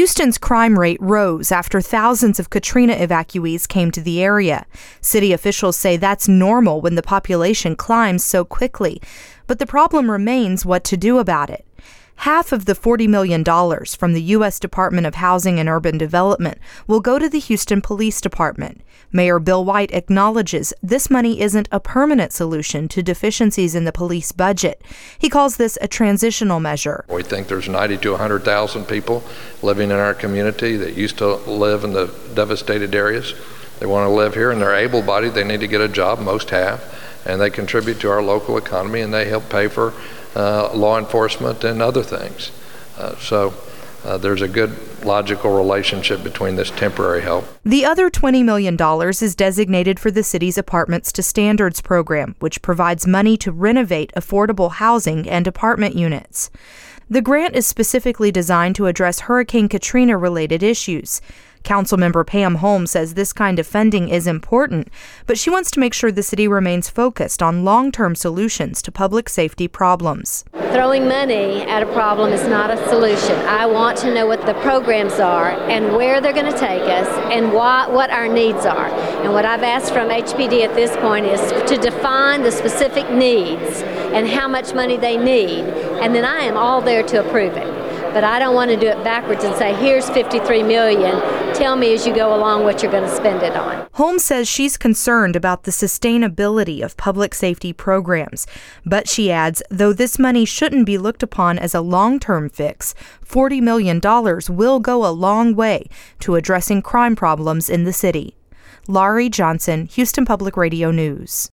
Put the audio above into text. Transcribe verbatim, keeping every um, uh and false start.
Houston's crime rate rose after thousands of Katrina evacuees came to the area. City officials say that's normal when the population climbs so quickly, but the problem remains what to do about it. Half of the forty million dollars from the U S Department of Housing and Urban Development will go to the Houston Police Department. Mayor Bill White acknowledges this money isn't a permanent solution to deficiencies in the police budget. He calls this a transitional measure. We think there's ninety to one hundred thousand people living in our community that used to live in the devastated areas. They want to live here and they're able-bodied. They need to get a job, most have, and they contribute to our local economy and they help pay for Uh, law enforcement and other things. Uh, so uh, there's a good logical relationship between this temporary help. The other twenty million dollars is designated for the city's Apartments to Standards program, which provides money to renovate affordable housing and apartment units. The grant is specifically designed to address Hurricane Katrina-related issues. Councilmember Pam Holmes says this kind of funding is important, but she wants to make sure the city remains focused on long-term solutions to public safety problems. Throwing money at a problem is not a solution. I want to know what the programs are and where they're going to take us and what, what our needs are. And what I've asked from H P D at this point is to define the specific needs and how much money they need, and then I am all there to approve it. But I don't want to do it backwards and say, here's fifty-three million dollars. Tell me as you go along what you're going to spend it on. Holmes says she's concerned about the sustainability of public safety programs. But she adds, though this money shouldn't be looked upon as a long-term fix, forty million dollars will go a long way to addressing crime problems in the city. Laurie Johnson, Houston Public Radio News.